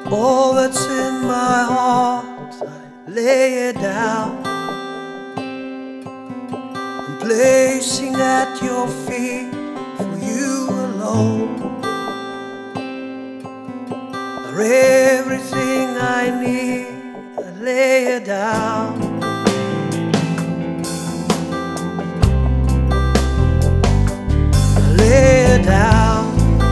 All that's in my heart, I lay it down. I'm placing at your feet for you alone. For everything I need, I lay it down. I lay it down.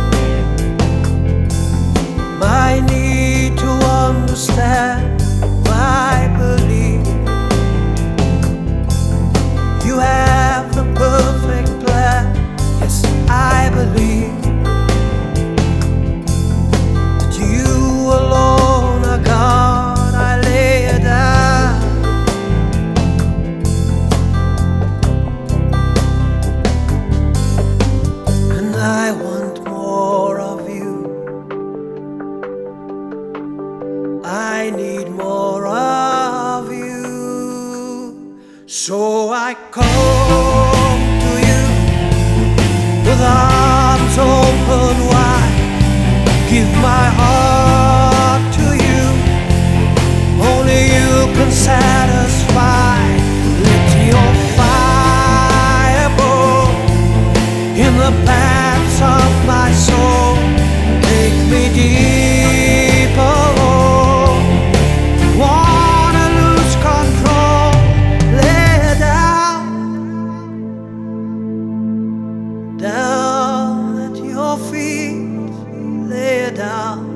My need to understand, I believe you have the perfect plan. Yes, I believe that you alone are God. I lay it down. And I want more of you. I need more of you. So I come to you with arms open wide. Give my heart to you. Only you can satisfy. Let your fire burn in the paths of my soul. Take me deeper. Down at your feet, lay it down.